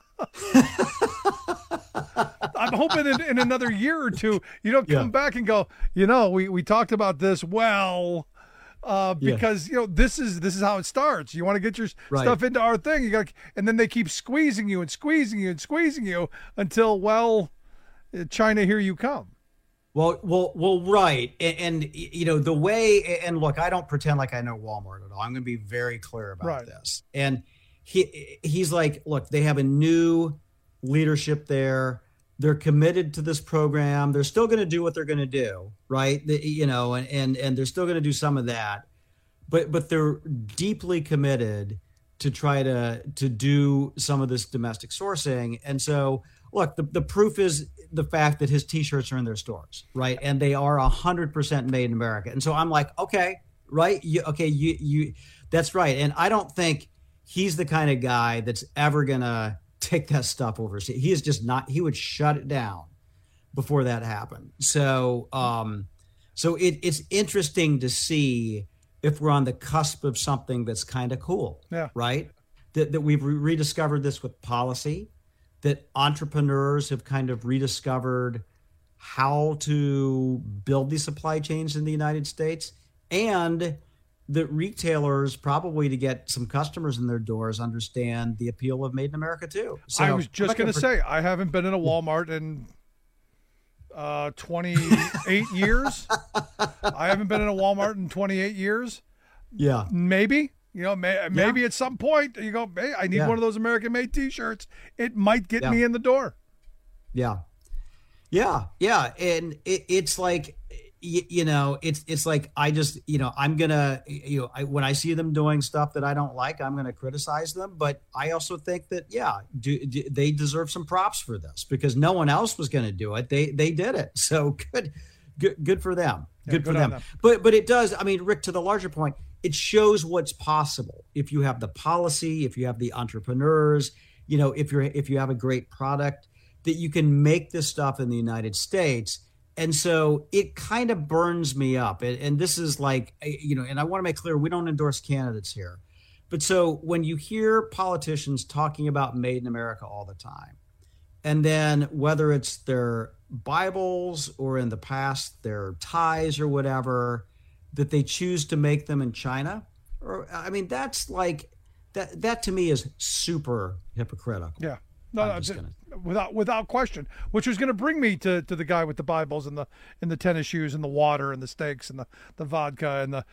I'm hoping in another year or two, you don't come back and go, we talked about this. Because this is how it starts. You want to get your stuff into our thing, and then they keep squeezing you and squeezing you and squeezing you until, China, here you come. Well, right. And the way, and look, I don't pretend like I know Walmart at all. I'm going to be very clear about this. And he's like, look, they have a new leadership there. They're committed to this program. They're still going to do what they're going to do, right? And they're still going to do some of that, but they're deeply committed to try to do some of this domestic sourcing. And so, look, the proof is the fact that his T-shirts are in their stores, right? And they are 100% made in America. And so I'm like, okay, right? You that's right. And I don't think he's the kind of guy that's ever going to take that stuff overseas. He is just not. He would shut it down before that happened. So, it's interesting to see if we're on the cusp of something that's kind of cool, right? That we've rediscovered this with policy, that entrepreneurs have kind of rediscovered how to build these supply chains in the United States, and that retailers, probably to get some customers in their doors, understand the appeal of Made in America too. So I was just going to say, I haven't been in a Walmart in 28 years. I haven't been in a Walmart in 28 years. Yeah. Maybe, maybe at some point you go, hey, I need one of those American-made T-shirts. It might get me in the door. Yeah. And it's like, it's like, I just, I'm going to, when I see them doing stuff that I don't like, I'm going to criticize them. But I also think that, they deserve some props for this, because no one else was going to do it. They did it. So good for them. Good for them. But it does. I mean, Rick, to the larger point, it shows what's possible if you have the policy, if you have the entrepreneurs, if you have a great product, that you can make this stuff in the United States. And so it kind of burns me up. And this is like, and I want to make clear, we don't endorse candidates here. But so when you hear politicians talking about Made in America all the time, and then whether it's their Bibles or in the past their ties or whatever, that they choose to make them in China, that's like, that to me is super hypocritical. Yeah. No, without question. Which was going to bring me to the guy with the Bibles and the tennis shoes and the water and the steaks and the vodka and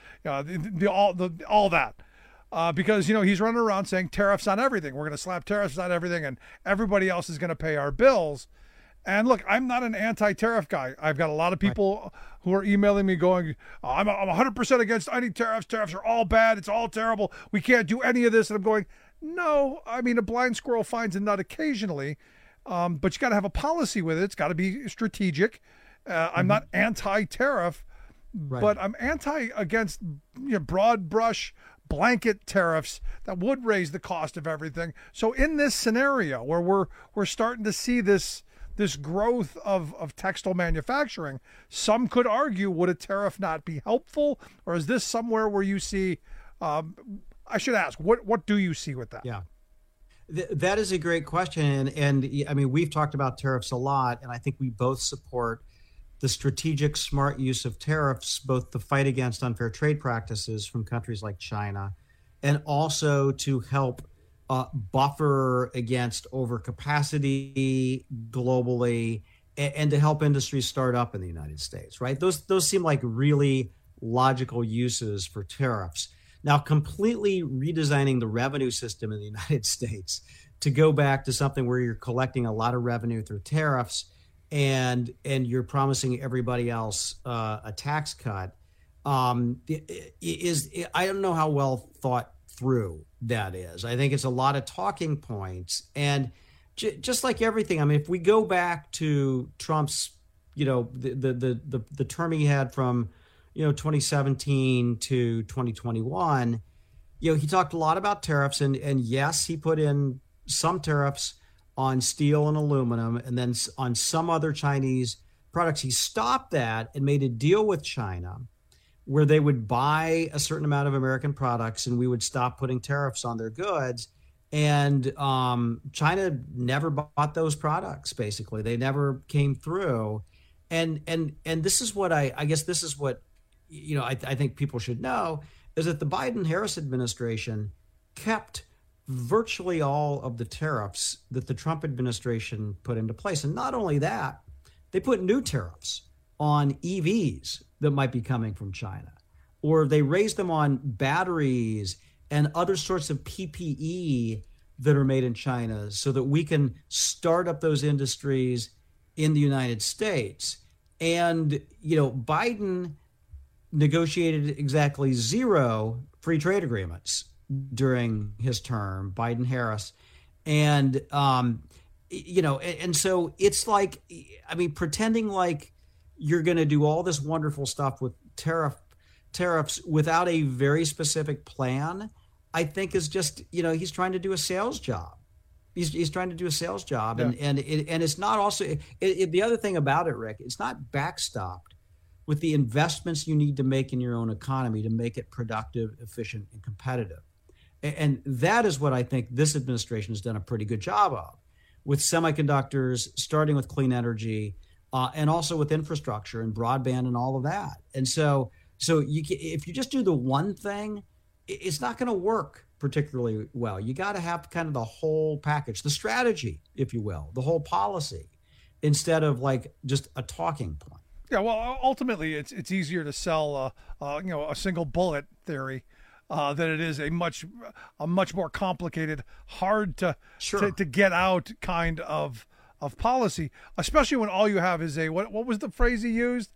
all that, because he's running around saying tariffs on everything. We're going to slap tariffs on everything, and everybody else is going to pay our bills. And look, I'm not an anti-tariff guy. I've got a lot of people who are emailing me going, I'm 100% against any tariffs. Tariffs are all bad. It's all terrible. We can't do any of this. And I'm going, no, I mean, a blind squirrel finds a nut occasionally, but you got to have a policy with it. It's got to be strategic. I'm not anti-tariff, but I'm against broad brush blanket tariffs that would raise the cost of everything. So in this scenario where we're starting to see this growth of textile manufacturing, some could argue, would a tariff not be helpful, or is this somewhere where you see? I should ask, what do you see with that? Yeah, that is a great question. And I mean, we've talked about tariffs a lot, and I think we both support the strategic, smart use of tariffs, both to fight against unfair trade practices from countries like China, and also to help buffer against overcapacity globally, and to help industries start up in the United States, right? Those seem like really logical uses for tariffs. Now, completely redesigning the revenue system in the United States to go back to something where you're collecting a lot of revenue through tariffs and you're promising everybody else a tax cut is, I don't know how well thought through that is. I think it's a lot of talking points. And just like everything, I mean, if we go back to Trump's, the term he had from 2017 to 2021, he talked a lot about tariffs, and yes, he put in some tariffs on steel and aluminum, and then on some other Chinese products. He stopped that and made a deal with China where they would buy a certain amount of American products and we would stop putting tariffs on their goods. And China never bought those products, basically. They never came through. And this is what I guess this is what, I think people should know, is that the Biden-Harris administration kept virtually all of the tariffs that the Trump administration put into place. And not only that, they put new tariffs on EVs that might be coming from China, or they raised them on batteries and other sorts of PPE that are made in China so that we can start up those industries in the United States. And, Biden negotiated exactly 0 free trade agreements during his term, Biden-Harris. And, and so it's like, pretending like you're going to do all this wonderful stuff with tariffs without a very specific plan, I think is just, he's trying to do a sales job. He's trying to do a sales job. Yeah. And it's not also, the other thing about it, Rick, it's not backstopped with the investments you need to make in your own economy to make it productive, efficient, and competitive. And that is what I think this administration has done a pretty good job of, with semiconductors, starting with clean energy, and also with infrastructure and broadband and all of that. And so if you just do the one thing, it's not going to work particularly well. You got to have kind of the whole package, the strategy, if you will, the whole policy, instead of like just a talking point. Yeah, well, ultimately, it's easier to sell a single bullet theory than it is a much more complicated, hard to get out kind of policy, especially when all you have is what was the phrase he used?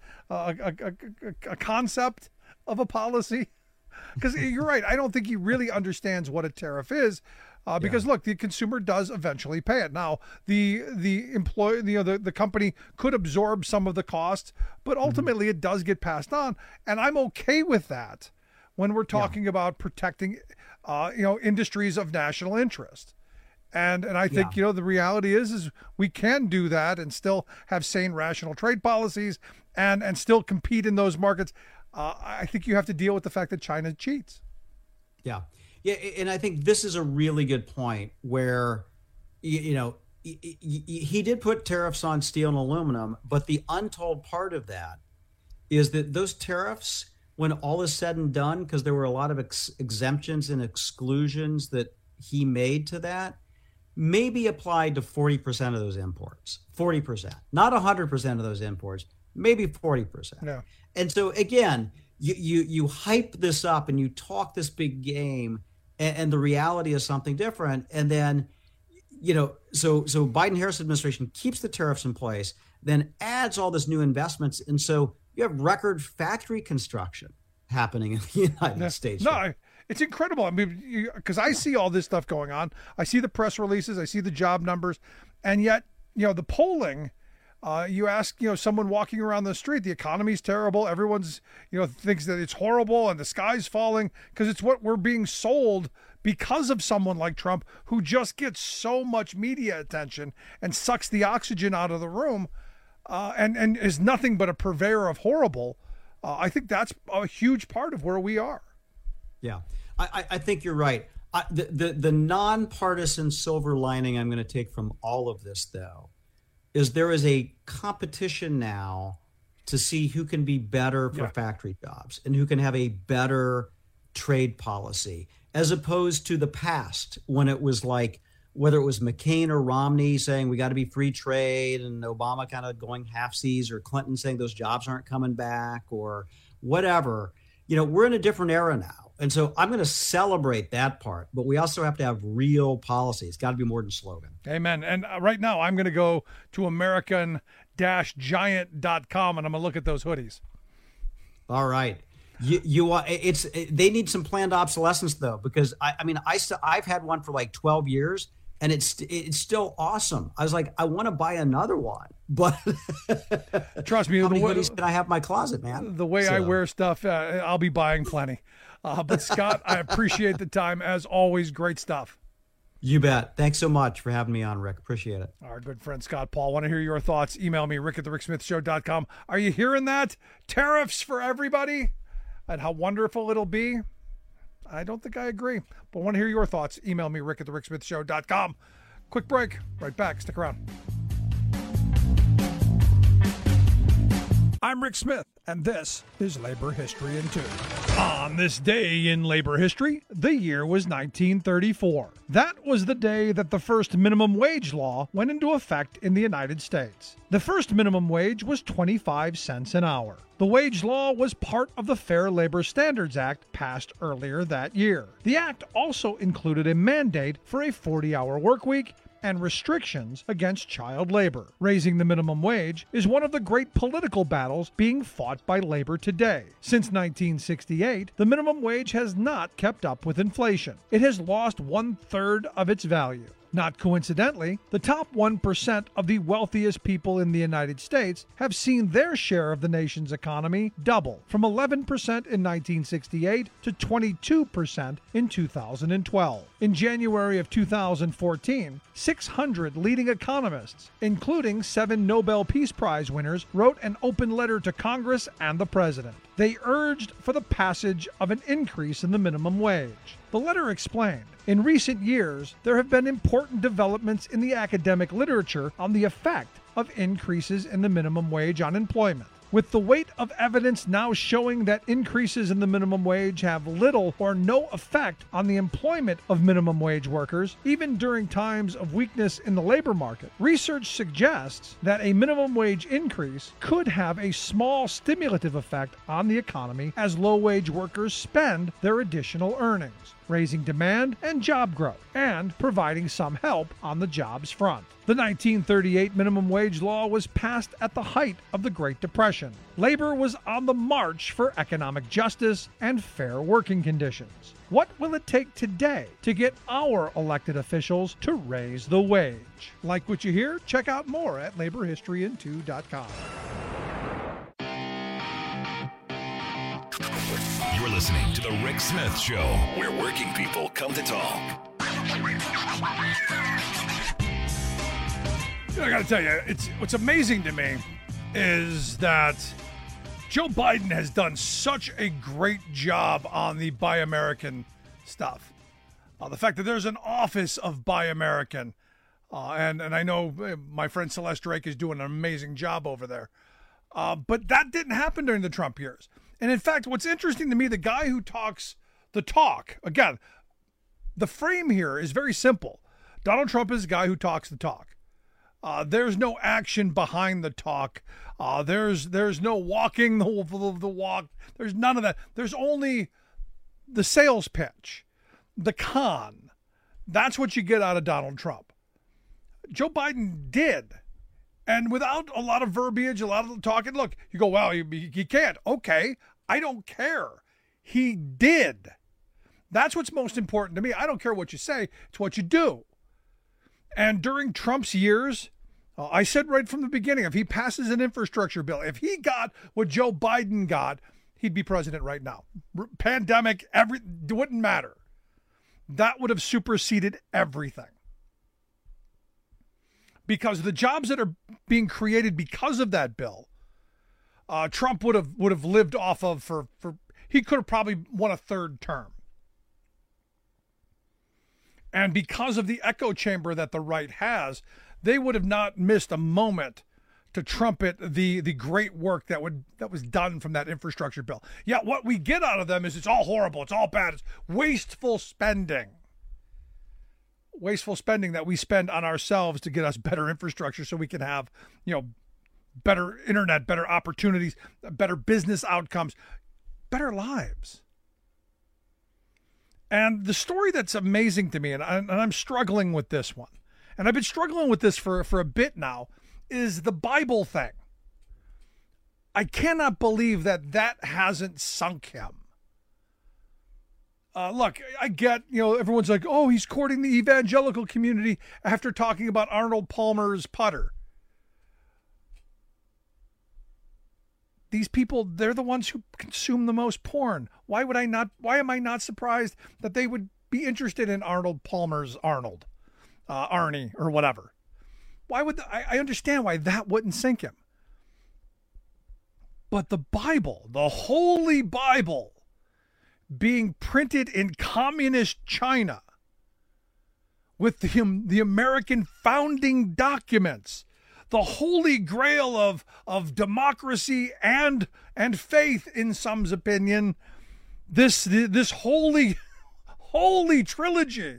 A concept of a policy. Because you're right, I don't think he really understands what a tariff is. Because look, the consumer does eventually pay it. Now, the employee, the company could absorb some of the costs, but ultimately it does get passed on, and I'm okay with that when we're talking about protecting, industries of national interest. And I think the reality is we can do that and still have sane, rational trade policies and still compete in those markets. I think you have to deal with the fact that China cheats. Yeah. Yeah, and I think this is a really good point where, he did put tariffs on steel and aluminum, but the untold part of that is that those tariffs, when all is said and done, because there were a lot of exemptions and exclusions that he made to that, may be applied to 40% of those imports. 40%, not 100% of those imports, maybe 40%. Yeah. And so again, you hype this up and you talk this big game, and the reality is something different. And then, so Biden-Harris administration keeps the tariffs in place, then adds all this new investments. And so you have record factory construction happening in the United States. No, it's incredible. I mean, because I see all this stuff going on. I see the press releases, I see the job numbers, and yet, the polling, you ask, someone walking around the street, the economy's terrible. Everyone's, thinks that it's horrible and the sky's falling because it's what we're being sold because of someone like Trump, who just gets so much media attention and sucks the oxygen out of the room and is nothing but a purveyor of horrible. I think that's a huge part of where we are. Yeah, I think you're right. The nonpartisan silver lining I'm going to take from all of this, though, is there is a competition now to see who can be better for factory jobs and who can have a better trade policy, as opposed to the past when it was like, whether it was McCain or Romney saying we got to be free trade and Obama kind of going halfsies, or Clinton saying those jobs aren't coming back or whatever. We're in a different era now. And so I'm going to celebrate that part, but we also have to have real policy. It's got to be more than slogan. Amen. And right now I'm going to go to American-Giant.com and I'm going to look at those hoodies. All right. They need some planned obsolescence though, because I've had one for like 12 years And it's still awesome. I was like, I want to buy another one, but trust me, how many hoodies can I have in my closet, man? The way I wear stuff, I'll be buying plenty. But Scott, I appreciate the time as always. Great stuff. You bet. Thanks so much for having me on, Rick. Appreciate it. Our good friend Scott Paul. Want to hear your thoughts? Email me, rick@thericksmithshow.com. Are you hearing that? Tariffs for everybody and how wonderful it'll be. I don't think I agree, but want to hear your thoughts. Email me, rick@thericksmithshow.com. Quick break. Right back. Stick around. I'm Rick Smith, and this is Labor History in 2. On this day in labor history, the year was 1934. That was the day that the first minimum wage law went into effect in the United States. The first minimum wage was 25 cents an hour. The wage law was part of the Fair Labor Standards Act passed earlier that year. The act also included a mandate for a 40-hour work week and restrictions against child labor. Raising the minimum wage is one of the great political battles being fought by labor today. Since 1968, the minimum wage has not kept up with inflation. It has lost 1/3 of its value. Not coincidentally, the top 1% of the wealthiest people in the United States have seen their share of the nation's economy double from 11% in 1968 to 22% in 2012. In January of 2014, 600 leading economists, including 7 Nobel Peace Prize winners, wrote an open letter to Congress and the President. They urged for the passage of an increase in the minimum wage. The letter explained, in recent years, there have been important developments in the academic literature on the effect of increases in the minimum wage on employment. With the weight of evidence now showing that increases in the minimum wage have little or no effect on the employment of minimum wage workers, even during times of weakness in the labor market, research suggests that a minimum wage increase could have a small stimulative effect on the economy as low-wage workers spend their additional earnings, raising demand and job growth, and providing some help on the jobs front. The 1938 minimum wage law was passed at the height of the Great Depression. Labor was on the march for economic justice and fair working conditions. What will it take today to get our elected officials to raise the wage? Like what you hear? Check out more at laborhistoryin2.com. You're listening to The Rick Smith Show, where working people come to talk. I got to tell you, what's amazing to me is that Joe Biden has done such a great job on the Buy American stuff. The fact that there's an office of Buy American, and I know my friend Celeste Drake is doing an amazing job over there. But that didn't happen during the Trump years. And in fact, what's interesting to me, the guy who talks the talk, again, the frame here is very simple. Donald Trump is a guy who talks the talk. There's no action behind the talk. There's no walking the walk. There's none of that. There's only the sales pitch, the con. That's what you get out of Donald Trump. Joe Biden did. And without a lot of verbiage, a lot of talking, look, you go, well, he can't. Okay, I don't care. He did. That's what's most important to me. I don't care what you say. It's what you do. And during Trump's years, I said right from the beginning, if he passes an infrastructure bill, if he got what Joe Biden got, he'd be president right now. Pandemic, it wouldn't matter. That would have superseded everything. Because the jobs that are being created because of that bill, Trump would have lived off of for he could have probably won a third term. And because of the echo chamber that the right has, they would have not missed a moment to trumpet the great work that was done from that infrastructure bill. Yeah, what we get out of them is it's all horrible, it's all bad, it's wasteful spending. Wasteful spending that we spend on ourselves to get us better infrastructure so we can have, better internet, better opportunities, better business outcomes, better lives. And the story that's amazing to me, and I'm struggling with this one, and I've been struggling with this for a bit now, is the Bible thing. I cannot believe that hasn't sunk him. Look, I get, everyone's like, oh, he's courting the evangelical community after talking about Arnold Palmer's putter. These people, they're the ones who consume the most porn. Why am I not surprised that they would be interested in Arnold Palmer's Arnold, Arnie, or whatever? Why would I understand why that wouldn't sink him? But the Bible, the Holy Bible, being printed in communist China with the American founding documents, the holy grail of democracy and faith, in some's opinion, this holy trilogy,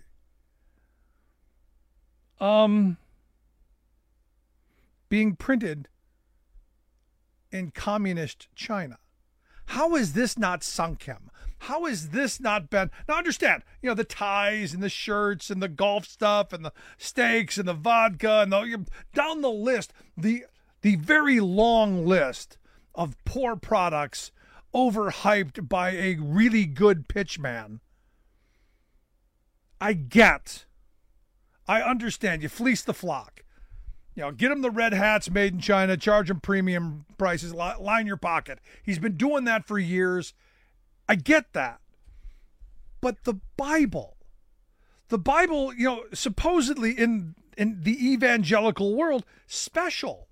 being printed in communist China. How has this not sunk him? How has this not been? Now understand, the ties and the shirts and the golf stuff and the steaks and the vodka and down the list, the very long list of poor products overhyped by a really good pitchman. I understand. You fleece the flock. Get him the red hats made in China, charge him premium prices, line your pocket. He's been doing that for years. I get that. But the Bible, supposedly in the evangelical world, special.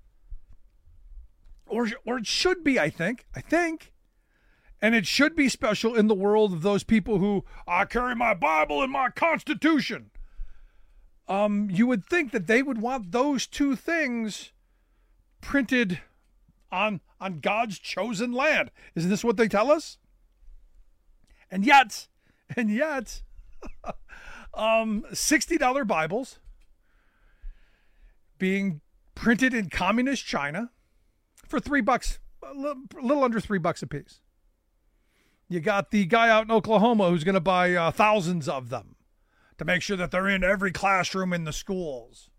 Or it should be, I think. And it should be special in the world of those people who, I carry my Bible and my Constitution. You would think that they would want those two things printed on God's chosen land. Isn't this what they tell us? And yet, $60 Bibles being printed in communist China for $3, a little under $3 a piece. You got the guy out in Oklahoma who's going to buy thousands of them to make sure that they're in every classroom in the schools.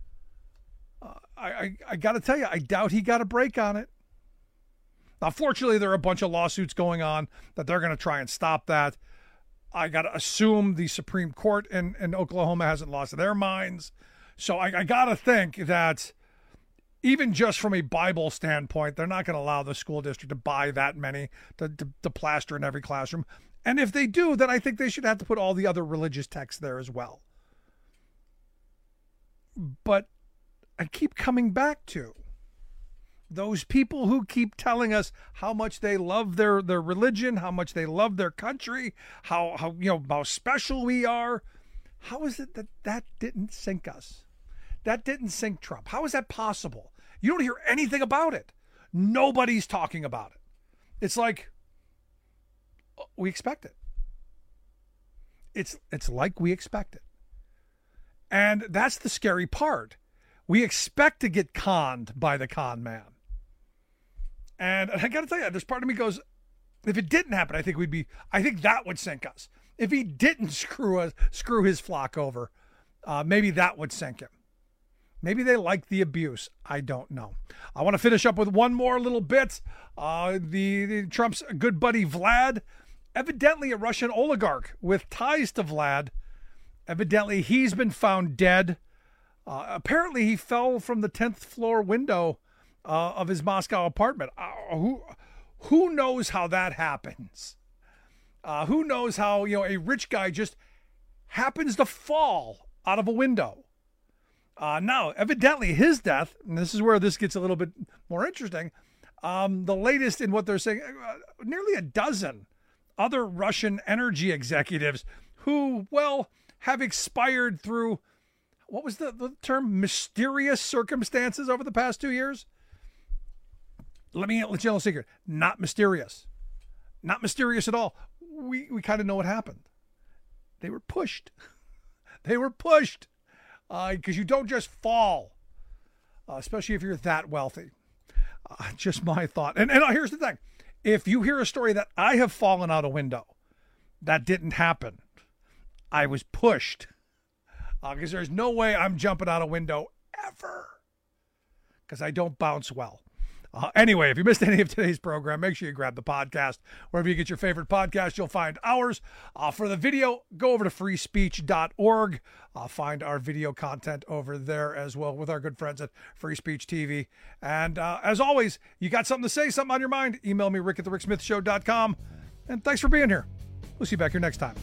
I got to tell you, I doubt he got a break on it. Now, fortunately, there are a bunch of lawsuits going on that they're going to try and stop that. I got to assume the Supreme Court in Oklahoma hasn't lost their minds. So I got to think that even just from a Bible standpoint, they're not going to allow the school district to buy that many to plaster in every classroom. And if they do, then I think they should have to put all the other religious texts there as well. But I keep coming back to those people who keep telling us how much they love their religion, how much they love their country, how special we are. How is it that didn't sink us? That didn't sink Trump. How is that possible? You don't hear anything about it. Nobody's talking about it. It's like we expect it. It's like we expect it. And that's the scary part. We expect to get conned by the con man. And I got to tell you, there's part of me goes, if it didn't happen, I think that would sink us. If he didn't screw his flock over, maybe that would sink him. Maybe they like the abuse. I don't know. I want to finish up with one more little bit. The Trump's good buddy Vlad, evidently a Russian oligarch with ties to Vlad. Evidently, he's been found dead. Apparently, he fell from the 10th floor window of his Moscow apartment. Who knows how that happens? Who knows how a rich guy just happens to fall out of a window? Now, evidently, his death, and this is where this gets a little bit more interesting, the latest in what they're saying, nearly a dozen other Russian energy executives who, have expired through, what was the term, mysterious circumstances over the past 2 years? Let you know a secret. Not mysterious. Not mysterious at all. We kind of know what happened. They were pushed. Because you don't just fall, especially if you're that wealthy. Just my thought. And here's the thing. If you hear a story that I have fallen out a window, that didn't happen. I was pushed. Because there's no way I'm jumping out a window ever. Because I don't bounce well. Anyway, if you missed any of today's program, make sure you grab the podcast. Wherever you get your favorite podcast, you'll find ours. For the video, go over to freespeech.org. Find our video content over there as well with our good friends at Free Speech TV. And as always, you got something to say, something on your mind, email me, rick@thericksmithshow.com. And thanks for being here. We'll see you back here next time.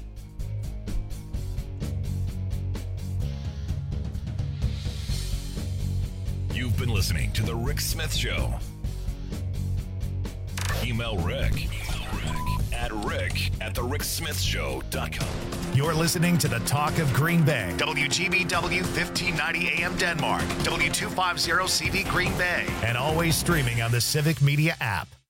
You've been listening to The Rick Smith Show. Email Rick at rick@thericksmithshow.com. You're listening to the Talk of Green Bay. WGBW 1590 AM Denmark. W250 CV Green Bay. And always streaming on the Civic Media app.